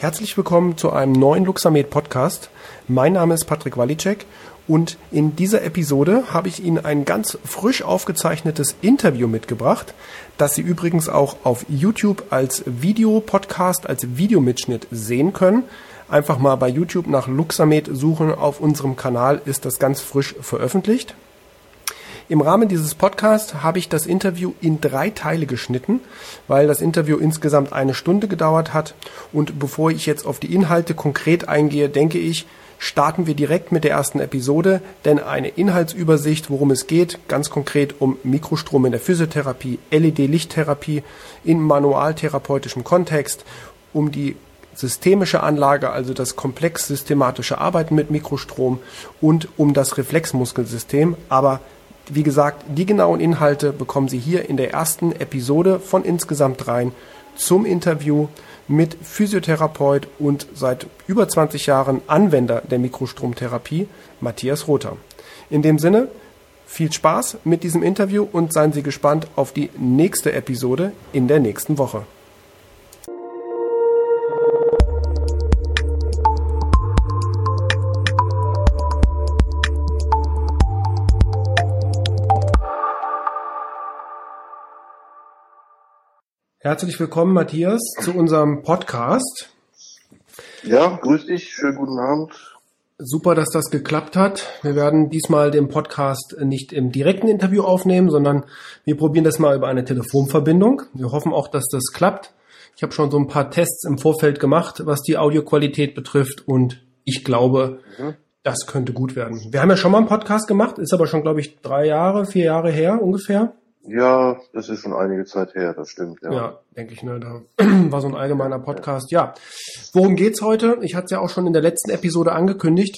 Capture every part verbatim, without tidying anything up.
Herzlich willkommen zu einem neuen Luxamed Podcast. Mein Name ist Patrick Walicek und in dieser Episode habe ich Ihnen ein ganz frisch aufgezeichnetes Interview mitgebracht, das Sie übrigens auch auf YouTube als Videopodcast, als Videomitschnitt sehen können. Einfach mal bei YouTube nach Luxamed suchen. Auf unserem Kanal ist das ganz frisch veröffentlicht. Im Rahmen dieses Podcasts habe ich das Interview in drei Teile geschnitten, weil das Interview insgesamt eine Stunde gedauert hat. Und bevor ich jetzt auf die Inhalte konkret eingehe, denke ich, starten wir direkt mit der ersten Episode, denn eine Inhaltsübersicht, worum es geht, ganz konkret um Mikrostrom in der Physiotherapie, L E D-Lichttherapie in manualtherapeutischem Kontext, um die systemische Anlage, also das komplex systematische Arbeiten mit Mikrostrom und um das Reflexmuskelsystem, aber wie gesagt, die genauen Inhalte bekommen Sie hier in der ersten Episode von insgesamt dreien zum Interview mit Physiotherapeut und seit über zwanzig Jahren Anwender der Mikrostromtherapie, Matthias Rother. In dem Sinne, viel Spaß mit diesem Interview und seien Sie gespannt auf die nächste Episode in der nächsten Woche. Herzlich willkommen, Matthias, zu unserem Podcast. Ja, grüß dich, schönen guten Abend. Super, dass das geklappt hat. Wir werden diesmal den Podcast nicht im direkten Interview aufnehmen, sondern wir probieren das mal über eine Telefonverbindung. Wir hoffen auch, dass das klappt. Ich habe schon so ein paar Tests im Vorfeld gemacht, was die Audioqualität betrifft und ich glaube, mhm. das könnte gut werden. Wir haben ja schon mal einen Podcast gemacht, ist aber schon, glaube ich, drei Jahre, vier Jahre her ungefähr. Ja, das ist schon einige Zeit her, das stimmt. Ja, ja denke ich, ne, da war so ein allgemeiner Podcast. Ja, worum geht's heute? Ich hatte es ja auch schon in der letzten Episode angekündigt.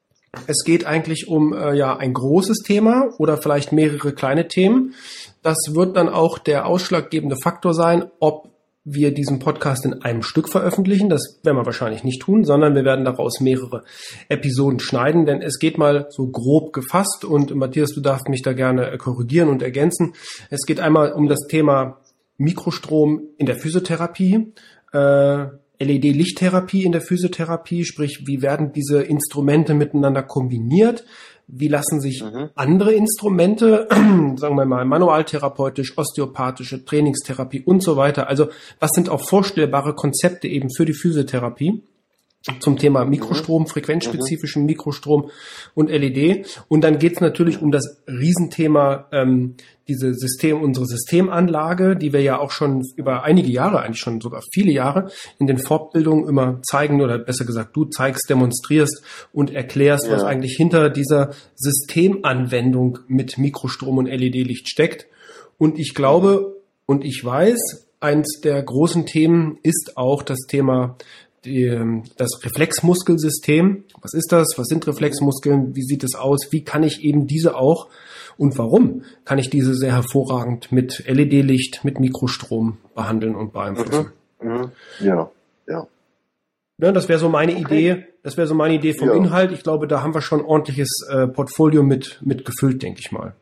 Es geht eigentlich um äh, ja ein großes Thema oder vielleicht mehrere kleine Themen. Das wird dann auch der ausschlaggebende Faktor sein, ob wir diesen Podcast in einem Stück veröffentlichen. Das werden wir wahrscheinlich nicht tun, sondern wir werden daraus mehrere Episoden schneiden, denn es geht mal so grob gefasst und Matthias, du darfst mich da gerne korrigieren und ergänzen. Es geht einmal um das Thema Mikrostrom in der Physiotherapie, äh, L E D-Lichttherapie in der Physiotherapie, sprich, wie werden diese Instrumente miteinander kombiniert? Wie lassen sich mhm. andere Instrumente, sagen wir mal manualtherapeutisch, osteopathische, Trainingstherapie und so weiter, also was sind auch vorstellbare Konzepte eben für die Physiotherapie zum Thema Mikrostrom, mhm. frequenzspezifischen Mikrostrom und L E D. Und dann geht es natürlich um das Riesenthema, ähm, diese System, unsere Systemanlage, die wir ja auch schon über einige Jahre, eigentlich schon sogar viele Jahre in den Fortbildungen immer zeigen oder besser gesagt du zeigst, demonstrierst und erklärst, ja. was eigentlich hinter dieser Systemanwendung mit Mikrostrom und L E D-Licht steckt. Und ich glaube und ich weiß, eins der großen Themen ist auch das Thema Die, das Reflexmuskelsystem. Was ist das? Was sind Reflexmuskeln? Wie sieht es aus? Wie kann ich eben diese auch und warum kann ich diese sehr hervorragend mit L E D-Licht, mit Mikrostrom behandeln und beeinflussen? Mhm. Mhm. Ja, ja. Ja, das wäre so meine okay. Idee. Das wäre so meine Idee vom ja. Inhalt. Ich glaube, da haben wir schon ein ordentliches äh, Portfolio mit, mit gefüllt, denke ich mal.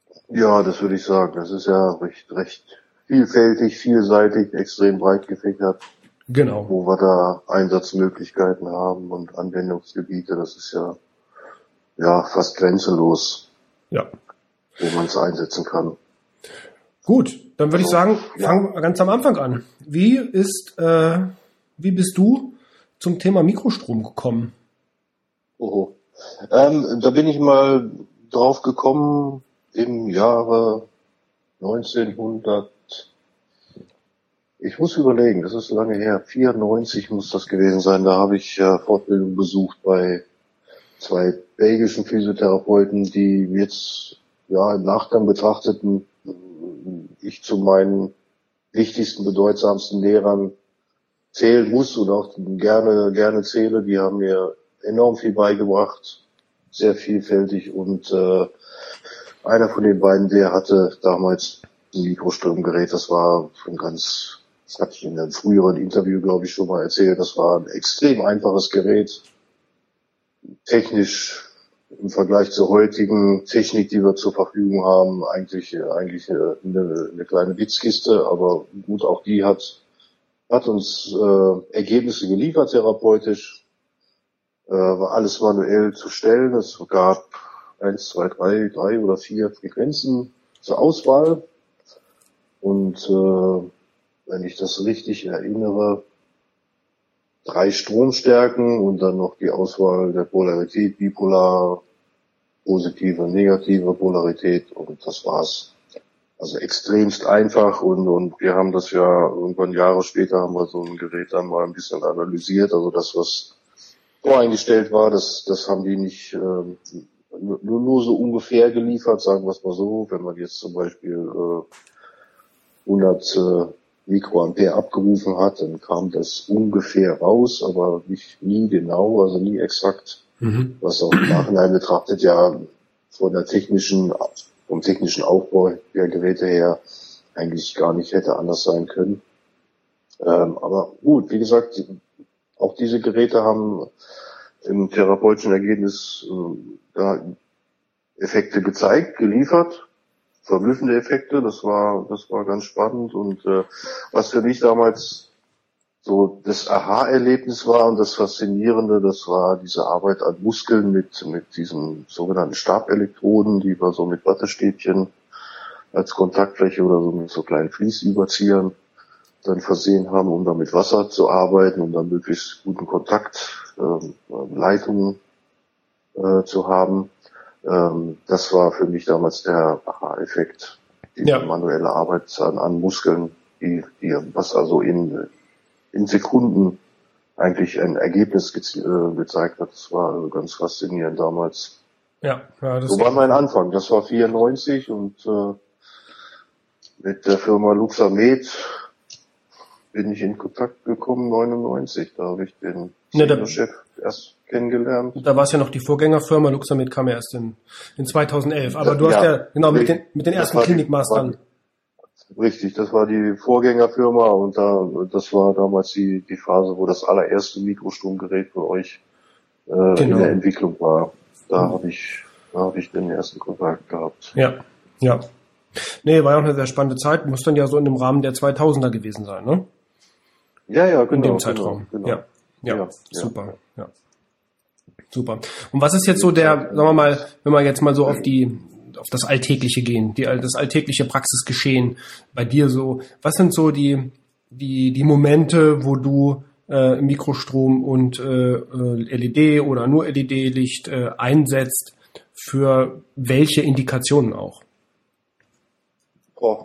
Ja, das würde ich sagen. Das ist ja recht, recht vielfältig, vielseitig, extrem breit gefächert. Genau. Wo wir da Einsatzmöglichkeiten haben und Anwendungsgebiete, das ist ja, ja fast grenzenlos, ja. wo man es einsetzen kann. Gut, dann würde also, ich sagen, ja. fangen wir ganz am Anfang an. Wie ist, äh, wie bist du zum Thema Mikrostrom gekommen? Oh, ähm, da bin ich mal drauf gekommen im Jahre neunzehnhundert. Ich muss überlegen, das ist lange her, vierundneunzig muss das gewesen sein. Da habe ich äh, Fortbildung besucht bei zwei belgischen Physiotherapeuten, die jetzt ja im Nachgang betrachteten ich zu meinen wichtigsten, bedeutsamsten Lehrern zählen muss und auch gerne gerne zähle. Die haben mir enorm viel beigebracht, sehr vielfältig und äh, einer von den beiden, der hatte damals ein Mikrostromgerät, das war ein ganz Das hatte ich in einem früheren Interview, glaube ich, schon mal erzählt. Das war ein extrem einfaches Gerät. Technisch im Vergleich zur heutigen Technik, die wir zur Verfügung haben, eigentlich eigentlich eine, eine kleine Witzkiste. Aber gut, auch die hat hat uns äh, Ergebnisse geliefert, therapeutisch, äh, war alles manuell zu stellen. Es gab eins, zwei, drei, drei oder vier Frequenzen zur Auswahl. Und äh, wenn ich das richtig erinnere, drei Stromstärken und dann noch die Auswahl der Polarität, bipolar, positive, negative Polarität, und das war's. Also extremst einfach, und, und wir haben das ja irgendwann Jahre später haben wir so ein Gerät dann mal ein bisschen analysiert. Also das, was voreingestellt war, das, das haben die nicht ähm, nur, nur so ungefähr geliefert, sagen wir es mal so. Wenn man jetzt zum Beispiel äh, hundert äh, Mikroampere abgerufen hat, dann kam das ungefähr raus, aber nicht nie genau, also nie exakt, mhm. was auch im Nachhinein betrachtet ja von der technischen vom technischen Aufbau der Geräte her eigentlich gar nicht hätte anders sein können. Ähm, aber gut, wie gesagt, auch diese Geräte haben im therapeutischen Ergebnis äh, ja, Effekte gezeigt, geliefert, verblüffende Effekte. Das war, das war ganz spannend, und äh, was für mich damals so das Aha-Erlebnis war und das Faszinierende, das war diese Arbeit an Muskeln mit mit diesen sogenannten Stabelektroden, die wir so mit Wattestäbchen als Kontaktfläche oder so mit so kleinen Fließüberziehern dann versehen haben, um dann mit Wasser zu arbeiten, um dann möglichst guten Kontakt, ähm, Leitungen äh, zu haben. Ähm, das war für mich damals der Aha-Effekt, die ja. manuelle Arbeit an, an Muskeln, die, die was also in in Sekunden eigentlich ein Ergebnis ge- äh, gezeigt hat. Das war also ganz faszinierend damals. Ja, ja, das so war mein Anfang. Das war vierundneunzig, und äh, mit der Firma Luxamed bin ich in Kontakt gekommen, neunundneunzig. Da habe ich den Senior-Chef ja, erst kennengelernt. Da war es ja noch die Vorgängerfirma, Luxamed kam ja erst in, in zweitausendelf. Aber du ja, hast ja, genau, mit den, mit den ersten Klinikmastern. Richtig, das war die Vorgängerfirma, und da, das war damals die, die Phase, wo das allererste Mikrostromgerät für euch äh, genau. in der Entwicklung war. Da mhm. habe ich, da habe ich den ersten Kontakt gehabt. Ja, ja. Nee, war ja auch eine sehr spannende Zeit. Muss dann ja so in dem Rahmen der zweitausender gewesen sein, ne? Ja, ja, genau. In dem Zeitraum. Genau, genau. Ja, ja, ja, super, ja. ja. Super. Und was ist jetzt so der, sagen wir mal, wenn wir jetzt mal so auf die, auf das Alltägliche gehen, die, das alltägliche Praxisgeschehen bei dir so, was sind so die, die, die Momente, wo du äh, Mikrostrom und äh, L E D oder nur L E D-Licht äh, einsetzt, für welche Indikationen auch? Oh.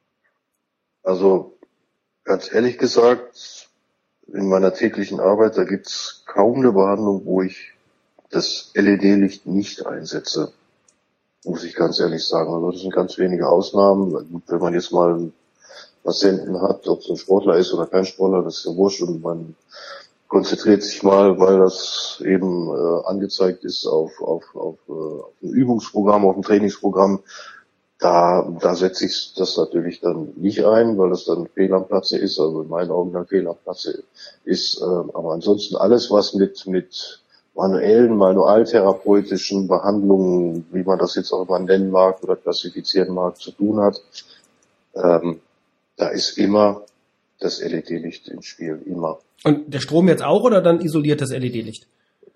Also, ganz ehrlich gesagt, in meiner täglichen Arbeit, da gibt's kaum eine Behandlung, wo ich das L E D-Licht nicht einsetze. Muss ich ganz ehrlich sagen. Also das sind ganz wenige Ausnahmen. Wenn man jetzt mal einen Patienten hat, ob es ein Sportler ist oder kein Sportler, das ist ja wurscht, und man konzentriert sich mal, weil das eben äh, angezeigt ist auf, auf, auf, äh, auf ein Übungsprogramm, auf ein Trainingsprogramm. Da, da setze ich das natürlich dann nicht ein, weil das dann fehl am Platze ist, also in meinen Augen dann fehl am Platze ist. Äh, aber ansonsten alles, was mit, mit manuellen, manualtherapeutischen Behandlungen, wie man das jetzt auch immer nennen mag oder klassifizieren mag, zu tun hat, ähm, da ist immer das L E D-Licht im Spiel, immer. Und der Strom jetzt auch oder dann isoliert das L E D-Licht?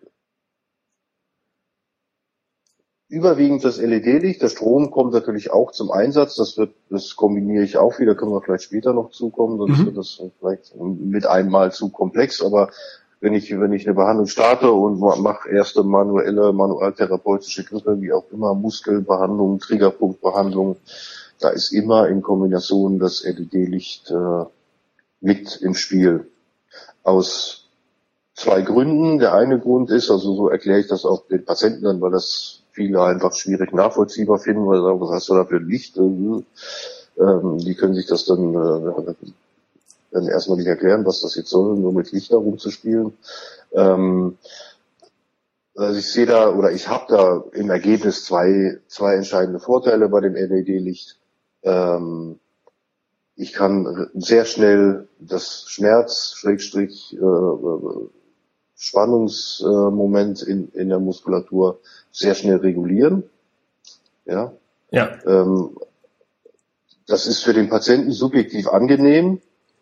Überwiegend das L E D-Licht. Der Strom kommt natürlich auch zum Einsatz. Das wird, das kombiniere ich auch wieder. Können wir vielleicht später noch zukommen, sonst mhm. wird das vielleicht mit einmal zu komplex. Aber wenn ich, wenn ich eine Behandlung starte und mache erste manuelle, manualtherapeutische Griffe, wie auch immer, Muskelbehandlung, Triggerpunktbehandlung, da ist immer in Kombination das L E D-Licht äh, mit im Spiel. Aus zwei Gründen. Der eine Grund ist, also so erkläre ich das auch den Patienten dann, weil das viele einfach schwierig nachvollziehbar finden, weil sie sagen, was hast du da für ein Licht? Ähm, die können sich das dann, äh, dann erstmal nicht erklären, was das jetzt soll, nur mit Licht da rumzuspielen. Ähm, also ich sehe da, oder ich habe da im Ergebnis zwei, zwei entscheidende Vorteile bei dem L E D-Licht. Ähm, ich kann sehr schnell das Schmerz, Schrägstrich, äh, Spannungsmoment in, in der Muskulatur sehr schnell regulieren. Ja. Ja. Ähm, das ist für den Patienten subjektiv angenehm.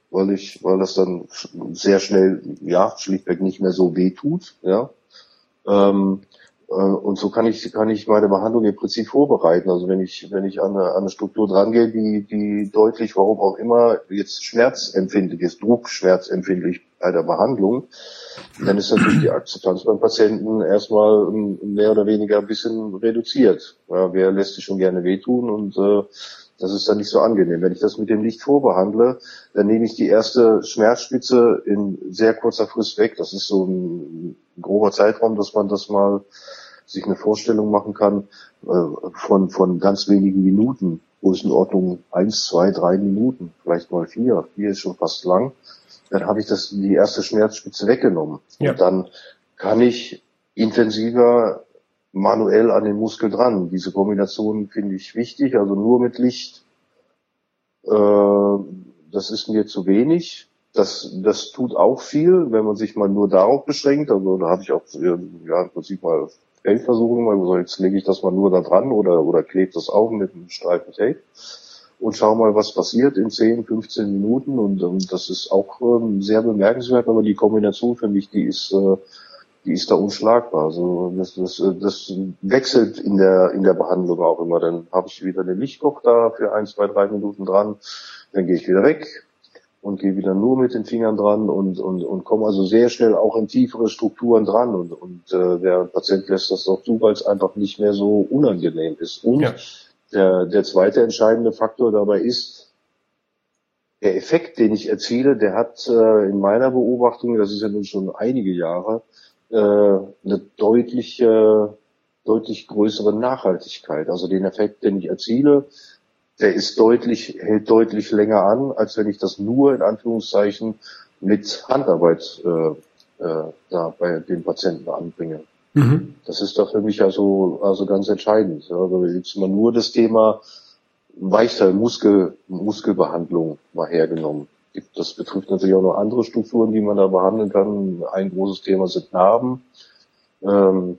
weil ich, weil das dann sehr schnell, ja, schlichtweg nicht mehr so weh tut, ja. Ähm, äh, und so kann ich, kann ich meine Behandlung im Prinzip vorbereiten. Also wenn ich, wenn ich an eine, an eine Struktur drangehe, die, die deutlich, warum auch immer, jetzt schmerzempfindlich ist, druckschmerzempfindlich bei der Behandlung, dann ist natürlich die Akzeptanz beim Patienten erstmal mehr oder weniger ein bisschen reduziert. Ja, wer lässt sich schon gerne wehtun und äh, das ist dann nicht so angenehm. Wenn ich das mit dem Licht vorbehandle, dann nehme ich die erste Schmerzspitze in sehr kurzer Frist weg. Das ist so ein grober Zeitraum, dass man das mal sich eine Vorstellung machen kann äh, von von ganz wenigen Minuten. Größenordnung eins, zwei, drei Minuten, vielleicht mal vier. Vier ist schon fast lang. Dann habe ich das die erste Schmerzspitze weggenommen. Ja. Und dann kann ich intensiver manuell an den Muskel dran. Diese Kombination finde ich wichtig, also nur mit Licht, äh, das ist mir zu wenig. Das, das tut auch viel, wenn man sich mal nur darauf beschränkt. Also da habe ich auch ja, im Prinzip mal Feldversuche gemacht. Also jetzt lege ich das mal nur da dran oder oder klebe das auf mit einem Streifen Tape und schau mal, was passiert in zehn, fünfzehn Minuten. Und, und das ist auch ähm, sehr bemerkenswert, aber die Kombination für mich, die ist äh, die ist da unschlagbar. Also das, das, das wechselt in der in der Behandlung auch immer. Dann habe ich wieder den Lichtkoch da für ein, zwei, drei Minuten dran, dann gehe ich wieder weg und gehe wieder nur mit den Fingern dran und und und komme also sehr schnell auch in tiefere Strukturen dran und und äh, der Patient lässt das auch zu, weil es einfach nicht mehr so unangenehm ist. Und ja. der der zweite entscheidende Faktor dabei ist, der Effekt, den ich erziele, der hat äh, in meiner Beobachtung, das ist ja nun schon einige Jahre, eine deutliche, deutlich größere Nachhaltigkeit. Also den Effekt, den ich erziele, der ist deutlich, hält deutlich länger an, als wenn ich das nur in Anführungszeichen mit Handarbeit äh, äh, da bei den Patienten anbringe. Mhm. Das ist da für mich also also ganz entscheidend. Also jetzt mal nur das Thema Weichteil, Muskel, Muskelbehandlung mal hergenommen. Das betrifft natürlich auch noch andere Strukturen, die man da behandeln kann. Ein großes Thema sind Narben. Ähm,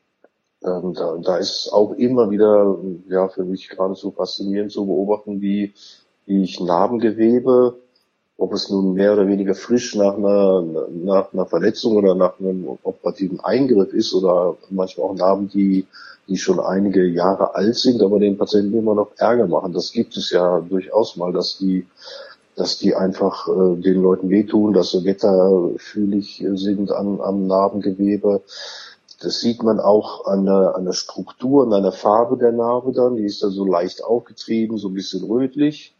ähm, da, da ist auch immer wieder, ja, für mich geradezu faszinierend zu beobachten, wie, wie ich Narbengewebe, ob es nun mehr oder weniger frisch nach einer, nach einer Verletzung oder nach einem operativen Eingriff ist oder manchmal auch Narben, die, die schon einige Jahre alt sind, aber den Patienten immer noch Ärger machen. Das gibt es ja durchaus mal, dass die dass die einfach äh, den Leuten wehtun, dass sie wetterfühlig sind an, am Narbengewebe. Das sieht man auch an der, an der Struktur und an der Farbe der Narbe dann. Die ist da so leicht aufgetrieben, so ein bisschen rötlich.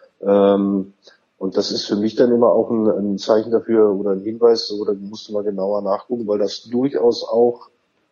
Ähm, und das ist für mich dann immer auch ein, ein Zeichen dafür oder ein Hinweis, so, da musst du mal genauer nachgucken, weil das durchaus auch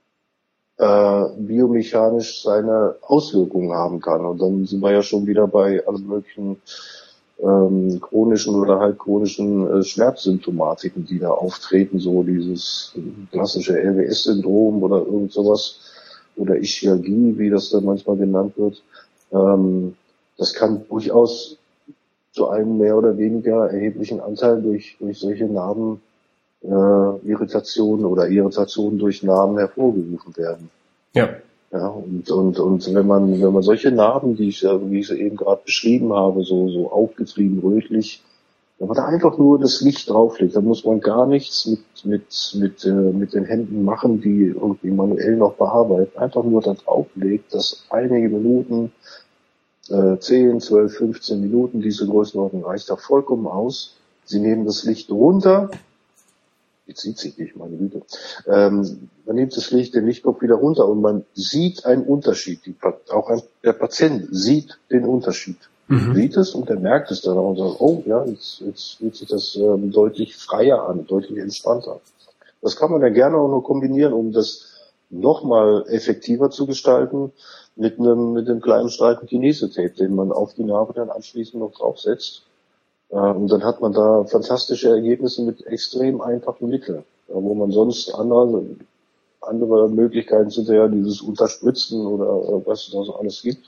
äh, biomechanisch seine Auswirkungen haben kann. Und dann sind wir ja schon wieder bei allen möglichen Ähm, chronischen oder halb chronischen äh, Schmerzsymptomatiken, die da auftreten, so dieses klassische L W S-Syndrom oder irgend sowas oder Ischialgie, wie das dann manchmal genannt wird. Ähm, das kann durchaus zu einem mehr oder weniger erheblichen Anteil durch, durch solche Narben, äh, Irritationen oder Irritationen durch Narben hervorgerufen werden. Ja. Ja, und, und, und wenn man, wenn man solche Narben, die ich, wie ich sie eben gerade beschrieben habe, so, so aufgetrieben, rötlich, wenn man da einfach nur das Licht drauflegt, dann muss man gar nichts mit, mit, mit, äh, mit den Händen machen, die irgendwie manuell noch bearbeiten. Einfach nur da drauflegt, das einige Minuten, äh, zehn, zwölf, fünfzehn Minuten, diese Größenordnung reicht da vollkommen aus. Sie nehmen das Licht runter. Jetzt sieht sich nicht, meine Güte. Ähm, man nimmt das Licht, den Lichtkopf wieder runter und man sieht einen Unterschied. Die, auch ein, der Patient sieht den Unterschied. Mhm. Sieht es und er merkt es dann auch und sagt, oh ja, jetzt, jetzt fühlt sich das ähm, deutlich freier an, deutlich entspannter. Das kann man ja gerne auch noch kombinieren, um das nochmal effektiver zu gestalten mit einem, mit einem kleinen Streifen Kinese-Tape, den man auf die Narbe dann anschließend noch draufsetzt. Und dann hat man da fantastische Ergebnisse mit extrem einfachen Mitteln, wo man sonst andere, andere Möglichkeiten sind ja dieses Unterspritzen oder was es da so alles gibt.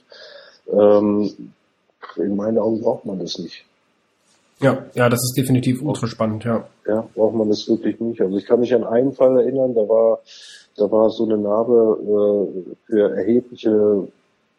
In meinen Augen braucht man das nicht. Ja, ja, das ist definitiv ultra spannend, ja. Ja, braucht man das wirklich nicht. Also ich kann mich an einen Fall erinnern, da war, da war so eine Narbe äh, für erhebliche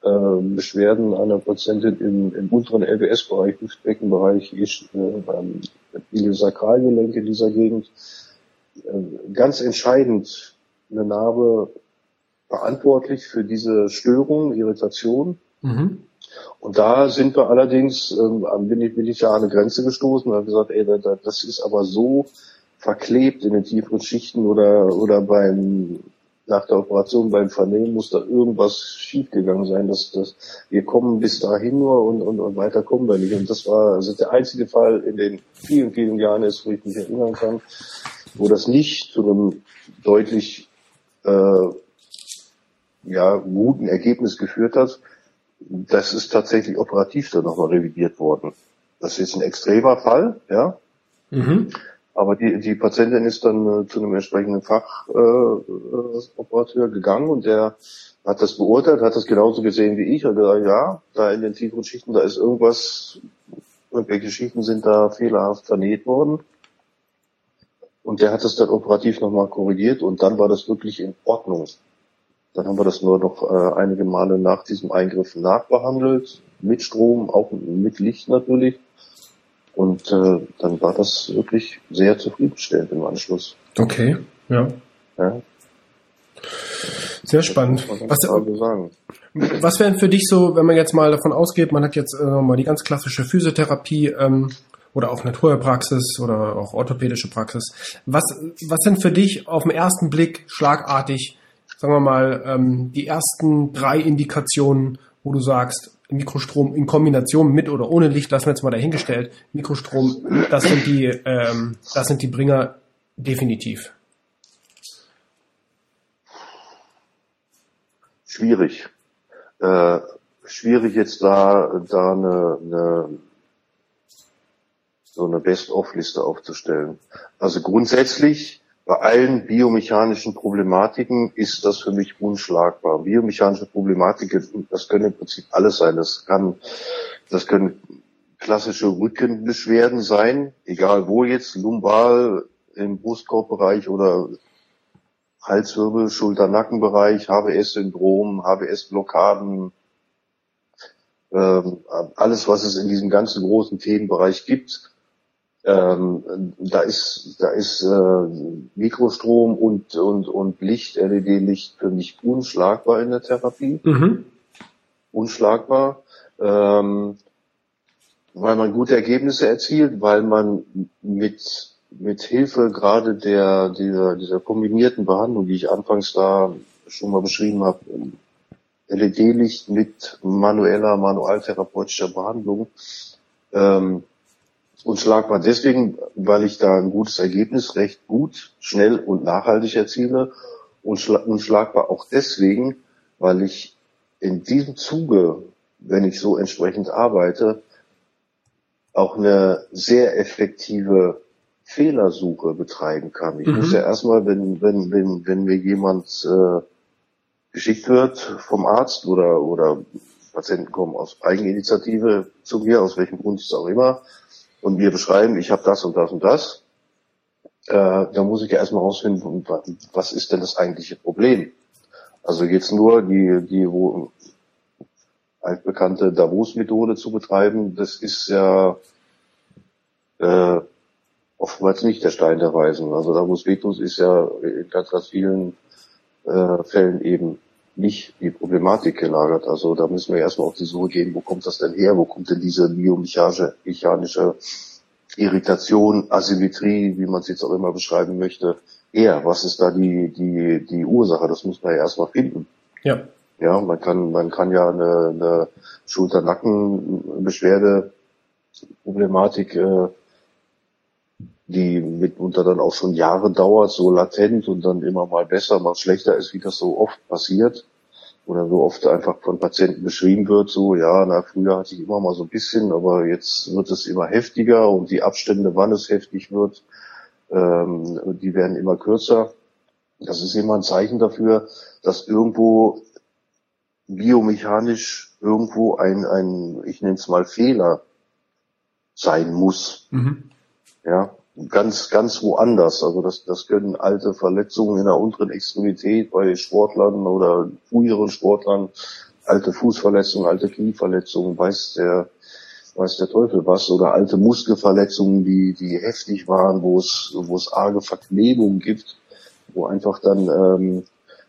äh, Beschwerden einer Patientin im, im unteren L W S-Bereich, Hüftbeckenbereich, ist, äh, beim Iliosakralgelenk in dieser Gegend, äh, ganz entscheidend eine Narbe verantwortlich für diese Störung, Irritation. Mhm. Und da sind wir allerdings, ähm, bin ich, bin ich ja an eine Grenze gestoßen und habe gesagt, ey, das ist aber so verklebt in den tieferen Schichten oder, oder beim, nach der Operation beim Vernähen muss da irgendwas schiefgegangen sein, dass, dass wir kommen bis dahin nur und, und, und weiter kommen wir nicht. Und das war also der einzige Fall in den vielen, vielen Jahren ist, wo ich mich erinnern kann, wo das nicht zu einem deutlich, äh, ja, guten Ergebnis geführt hat. Das ist tatsächlich operativ dann nochmal revidiert worden. Das ist jetzt ein extremer Fall, ja. Mhm. Aber die, die Patientin ist dann äh, zu einem entsprechenden Fachoperateur äh, gegangen und der hat das beurteilt, hat das genauso gesehen wie ich. Hat gesagt, ja, da in den tieferen Schichten, da ist irgendwas, irgendwelche Schichten sind da fehlerhaft vernäht worden. Und der hat das dann operativ nochmal korrigiert und dann war das wirklich in Ordnung. Dann haben wir das nur noch äh, einige Male nach diesem Eingriff nachbehandelt, mit Strom, auch mit Licht natürlich. Und äh, dann war das wirklich sehr zufriedenstellend im Anschluss. Okay, ja. ja. Sehr spannend. Was, sagen. was wäre denn für dich so, wenn man jetzt mal davon ausgeht, man hat jetzt äh, mal die ganz klassische Physiotherapie ähm, oder auch Naturheilpraxis oder auch orthopädische Praxis. Was, was sind für dich auf den ersten Blick schlagartig, sagen wir mal, ähm, die ersten drei Indikationen, wo du sagst, Mikrostrom in Kombination mit oder ohne Licht, lassen wir jetzt mal dahingestellt. Mikrostrom, das sind die, ähm, das sind die Bringer definitiv. Schwierig. Äh, schwierig jetzt da, da eine, eine so eine Best-of-Liste aufzustellen. Also grundsätzlich bei allen biomechanischen Problematiken ist das für mich unschlagbar. Biomechanische Problematiken, das können im Prinzip alles sein. Das kann, das können klassische Rückenbeschwerden sein, egal wo jetzt, lumbal, im Brustkorbbereich oder Halswirbel, Schulter-Nackenbereich, H B S-Syndrom, H B S-Blockaden, ähm, alles, was es in diesem ganzen großen Themenbereich gibt. Ähm, da ist, da ist äh, Mikrostrom und und und Licht, L E D-Licht für mich unschlagbar in der Therapie, mhm. unschlagbar, ähm, weil man gute Ergebnisse erzielt, weil man mit mit Hilfe gerade der dieser dieser kombinierten Behandlung, die ich anfangs da schon mal beschrieben habe, L E D-Licht mit manueller, manualtherapeutischer Behandlung, ähm, unschlagbar deswegen, weil ich da ein gutes Ergebnis recht gut, schnell und nachhaltig erziele. Und unschlagbar auch deswegen, weil ich in diesem Zuge, wenn ich so entsprechend arbeite, auch eine sehr effektive Fehlersuche betreiben kann. Ich mhm. muss ja erstmal, wenn, wenn, wenn, wenn mir jemand äh, geschickt wird vom Arzt oder, oder Patienten kommen aus Eigeninitiative zu mir, aus welchem Grund es auch immer, und mir beschreiben, ich habe das und das und das, äh, da muss ich ja erstmal rausfinden, was ist denn das eigentliche Problem? Also jetzt nur die, die wo altbekannte Davos-Methode zu betreiben, das ist ja äh, oftmals nicht der Stein der Weisen. Also Davos Vetus ist ja in ganz, ganz vielen äh, Fällen eben nicht die Problematik gelagert. Also da müssen wir erstmal auf die Suche gehen, wo kommt das denn her? Wo kommt denn diese biomechanische mechanische Irritation, Asymmetrie, wie man es jetzt auch immer beschreiben möchte, her? Was ist da die die die Ursache? Das muss man ja erstmal finden. Ja. Ja, man kann man kann ja eine, eine Schulter-Nacken-Beschwerde Problematik, äh, die mitunter dann auch schon Jahre dauert, so latent und dann immer mal besser, mal schlechter ist, wie das so oft passiert oder so oft einfach von Patienten beschrieben wird, so, ja, na, früher hatte ich immer mal so ein bisschen, aber jetzt wird es immer heftiger und die Abstände, wann es heftig wird, ähm, die werden immer kürzer. Das ist immer ein Zeichen dafür, dass irgendwo biomechanisch irgendwo ein, ein, ich nenne es mal Fehler sein muss. Mhm. Ja, ganz, ganz woanders. Also das, das können alte Verletzungen in der unteren Extremität bei Sportlern oder früheren Sportlern alte Fußverletzungen, alte Knieverletzungen, weiß der, weiß der Teufel was, oder alte Muskelverletzungen, die, die heftig waren, wo es, wo es arge Verklebungen gibt, wo einfach dann, ähm,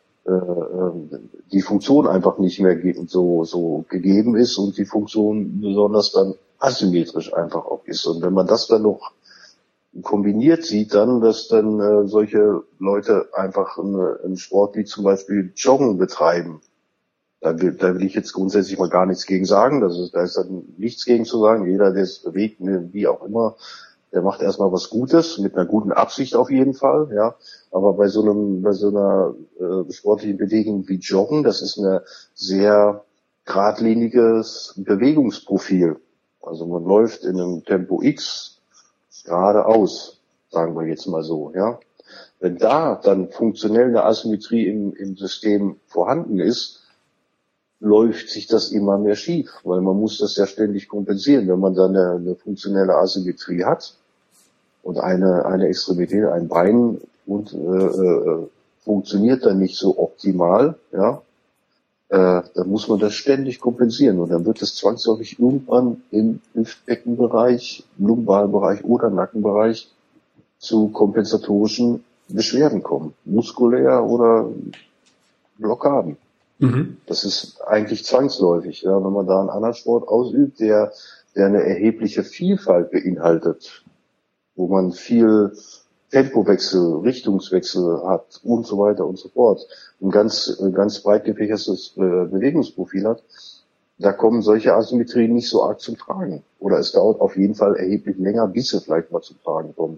äh, die Funktion einfach nicht mehr so, so gegeben ist und die Funktion besonders dann asymmetrisch einfach auch ist. Und wenn man das dann noch kombiniert sieht, dann, dass dann äh, solche Leute einfach eine, einen Sport wie zum Beispiel Joggen betreiben, da will, da will ich jetzt grundsätzlich mal gar nichts gegen sagen. Das ist, da ist dann nichts gegen zu sagen. Jeder, der es bewegt, wie auch immer, der macht erstmal was Gutes, mit einer guten Absicht auf jeden Fall, ja. Aber bei so einem, bei so einer äh, sportlichen Bewegung wie Joggen, das ist ein sehr geradliniges Bewegungsprofil. Also man läuft in einem Tempo X geradeaus, sagen wir jetzt mal so, ja. Wenn da dann funktionell eine Asymmetrie im, im System vorhanden ist, läuft sich das immer mehr schief, weil man muss das ja ständig kompensieren. Wenn man dann eine, eine funktionelle Asymmetrie hat und eine, eine Extremität, ein Bein und äh, äh, funktioniert dann nicht so optimal, ja, äh, dann muss man das ständig kompensieren und dann wird es zwangsläufig irgendwann im Hüftbeckenbereich, Lumbalbereich oder Nackenbereich zu kompensatorischen Beschwerden kommen, muskulär oder Blockaden. Mhm. Das ist eigentlich zwangsläufig, ja, wenn man da einen anderen Sport ausübt, der, der eine erhebliche Vielfalt beinhaltet, wo man viel Tempowechsel, Richtungswechsel hat und so weiter und so fort, ein ganz, ganz breit gefächertes Bewegungsprofil hat, da kommen solche Asymmetrien nicht so arg zum Tragen. Oder es dauert auf jeden Fall erheblich länger, bis sie vielleicht mal zum Tragen kommen.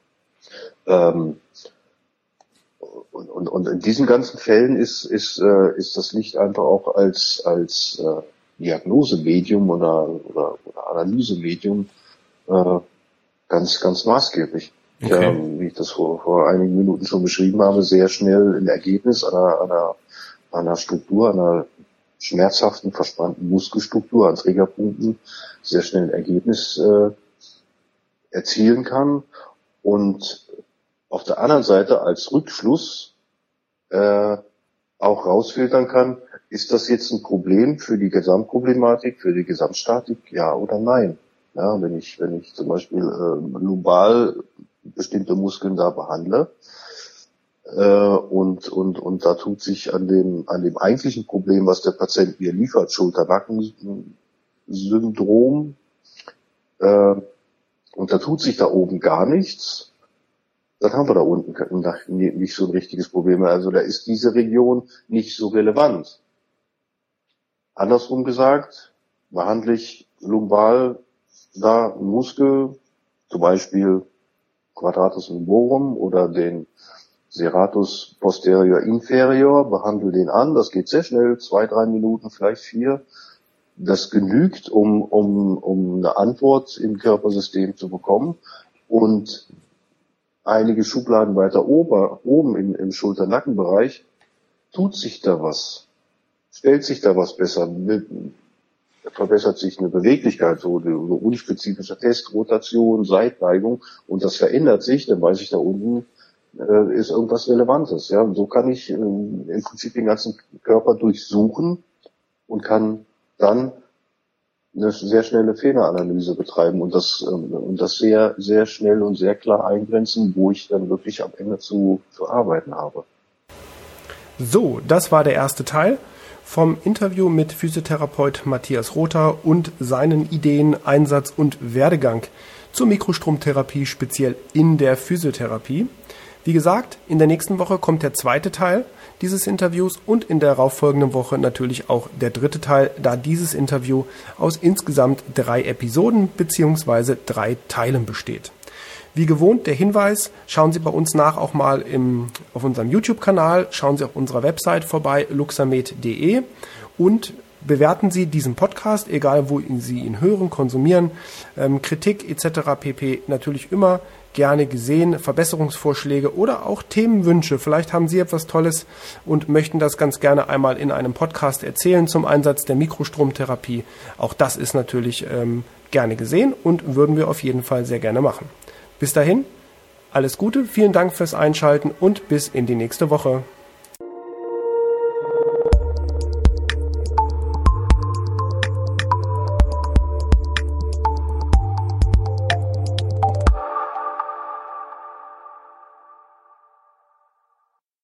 Ähm, und, und, und in diesen ganzen Fällen ist, ist, äh, ist das Licht einfach auch als, als äh, Diagnosemedium oder, oder, oder Analysemedium äh, ganz, ganz maßgeblich. Okay. Ja, wie ich das vor, vor einigen Minuten schon beschrieben habe, sehr schnell ein Ergebnis einer, einer, einer Struktur, einer schmerzhaften, verspannten Muskelstruktur an Trägerpunkten, sehr schnell ein Ergebnis äh, erzielen kann und auf der anderen Seite als Rückschluss äh, auch rausfiltern kann, ist das jetzt ein Problem für die Gesamtproblematik, für die Gesamtstatik, ja oder nein? Ja, wenn ich, wenn ich zum Beispiel äh, lumbal bestimmte Muskeln da behandle äh, und und und da tut sich an dem an dem eigentlichen Problem, was der Patient mir liefert, Schulter-Nacken-Syndrom, äh, und da tut sich da oben gar nichts, dann haben wir da unten nicht so ein richtiges Problem mehr. Also da ist diese Region nicht so relevant. Andersrum gesagt, behandle ich lumbal da einen Muskel, zum Beispiel Quadratus lumborum oder den Serratus posterior inferior, behandle den an, das geht sehr schnell, zwei, drei Minuten, vielleicht vier. Das genügt, um, um, um eine Antwort im Körpersystem zu bekommen. Und einige Schubladen weiter ober, oben im, im Schulter-Nackenbereich tut sich da was, stellt sich da was besser, verbessert sich eine Beweglichkeit, so eine unspezifische Test, Rotation, Seitneigung und das verändert sich, dann weiß ich, da unten äh, ist irgendwas Relevantes. Ja, und so kann ich äh, im Prinzip den ganzen Körper durchsuchen und kann dann eine sehr schnelle Fehleranalyse betreiben und das äh, und das sehr sehr schnell und sehr klar eingrenzen, wo ich dann wirklich am Ende zu zu arbeiten habe. So, das war der erste Teil vom Interview mit Physiotherapeut Matthias Rother und seinen Ideen, Einsatz und Werdegang zur Mikrostromtherapie, speziell in der Physiotherapie. Wie gesagt, in der nächsten Woche kommt der zweite Teil dieses Interviews und in der darauffolgenden Woche natürlich auch der dritte Teil, da dieses Interview aus insgesamt drei Episoden bzw. drei Teilen besteht. Wie gewohnt der Hinweis, schauen Sie bei uns nach auch mal im, auf unserem YouTube-Kanal, schauen Sie auf unserer Website vorbei, luxamed punkt de und bewerten Sie diesen Podcast, egal wo Sie ihn hören, konsumieren. Ähm, Kritik et cetera pp. Natürlich immer gerne gesehen, Verbesserungsvorschläge oder auch Themenwünsche. Vielleicht haben Sie etwas Tolles und möchten das ganz gerne einmal in einem Podcast erzählen zum Einsatz der Mikrostromtherapie. Auch das ist natürlich ähm, gerne gesehen und würden wir auf jeden Fall sehr gerne machen. Bis dahin, alles Gute, vielen Dank fürs Einschalten und bis in die nächste Woche.